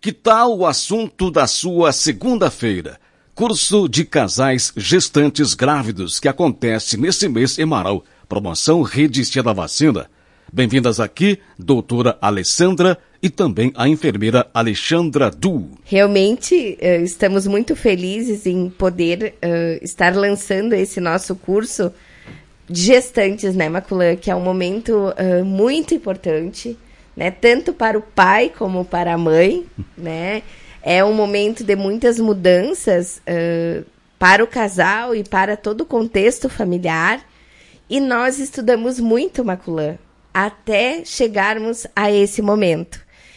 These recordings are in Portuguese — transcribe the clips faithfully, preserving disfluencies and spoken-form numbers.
Que tal o assunto da sua segunda-feira? Curso de casais gestantes grávidos que acontece nesse mês em Marau. Promoção Rede Cia da Vacina. Bem-vindas aqui, doutora Alessandra e também a enfermeira Alexandra Du. Realmente, uh, estamos muito felizes em poder uh, estar lançando esse nosso curso de gestantes, né, Maculã? Que é um momento uh, muito importante, né? Tanto para o pai como para a mãe, né? É um momento de muitas mudanças uh, para o casal e para todo o contexto familiar. E nós estudamos muito, Maculã, até chegarmos a esse momento.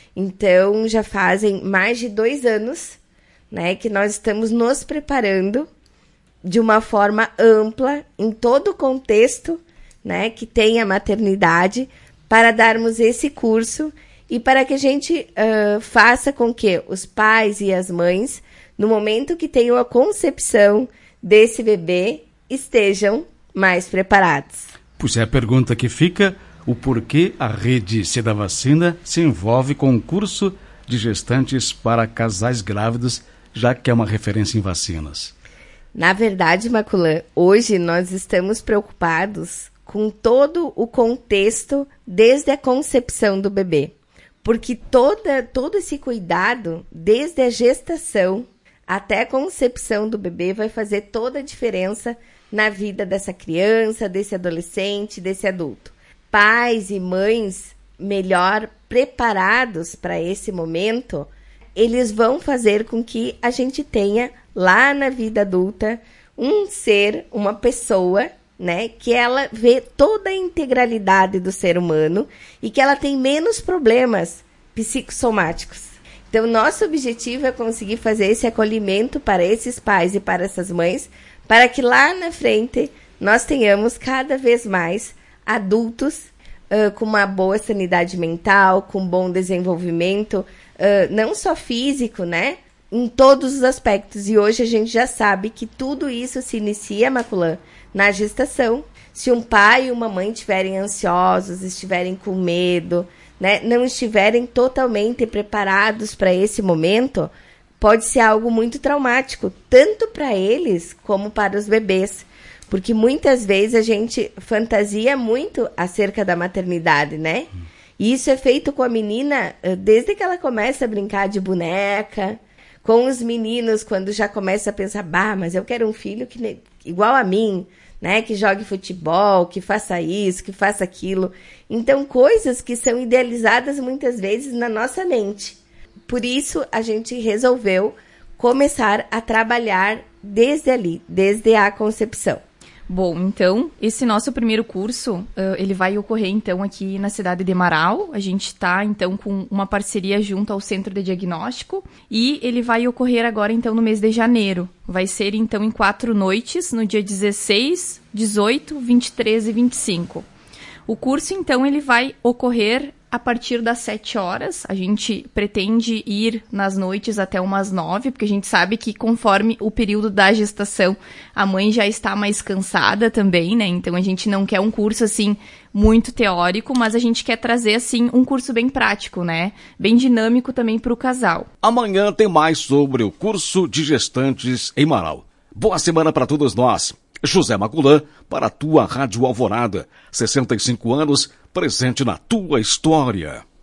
Então, já fazem mais de dois anos, né, que nós estamos nos preparando de uma forma ampla, em todo o contexto, né, que tem a maternidade, para darmos esse curso e para que a gente uh, faça com que os pais e as mães, no momento que tenham a concepção desse bebê, estejam mais preparados. Pois é, a pergunta que fica, o porquê a Rede Cia da Vacina se envolve com o curso de gestantes para casais grávidos, já que é uma referência em vacinas? Na verdade, Maculã, hoje nós estamos preocupados com todo o contexto desde a concepção do bebê. Porque toda, todo esse cuidado, desde a gestação até a concepção do bebê, vai fazer toda a diferença na vida dessa criança, desse adolescente, desse adulto. Pais e mães melhor preparados para esse momento, eles vão fazer com que a gente tenha lá na vida adulta um ser, uma pessoa, né, que ela vê toda a integralidade do ser humano e que ela tem menos problemas psicossomáticos. Então, nosso objetivo é conseguir fazer esse acolhimento para esses pais e para essas mães, para que lá na frente nós tenhamos cada vez mais adultos uh, com uma boa sanidade mental, com bom desenvolvimento, uh, não só físico, né, em todos os aspectos. E hoje a gente já sabe que tudo isso se inicia, Maculã, na gestação. Se um pai e uma mãe estiverem ansiosos, estiverem com medo, né, não estiverem totalmente preparados para esse momento, pode ser algo muito traumático, tanto para eles como para os bebês. Porque muitas vezes a gente fantasia muito acerca da maternidade, né? E isso é feito com a menina desde que ela começa a brincar de boneca, com os meninos quando já começa a pensar, bah, mas eu quero um filho que, igual a mim, né, que jogue futebol, que faça isso, que faça aquilo. Então, coisas que são idealizadas muitas vezes na nossa mente. Por isso, a gente resolveu começar a trabalhar desde ali, desde a concepção. Bom, então, esse nosso primeiro curso, uh, ele vai ocorrer, então, aqui na cidade de Marau. A gente está, então, com uma parceria junto ao Centro de Diagnóstico e ele vai ocorrer agora, então, no mês de janeiro. Vai ser, então, em quatro noites, no dia dezesseis, dezoito, vinte e três e vinte e cinco. O curso, então, ele vai ocorrer a partir das sete horas. A gente pretende ir nas noites até umas nove, porque a gente sabe que conforme o período da gestação, a mãe já está mais cansada também, né? Então a gente não quer um curso, assim, muito teórico, mas a gente quer trazer, assim, um curso bem prático, né? Bem dinâmico também para o casal. Amanhã tem mais sobre o curso de gestantes em Marau. Boa semana para todos nós. José Maculã, para a tua Rádio Alvorada. sessenta e cinco anos, presente na tua história.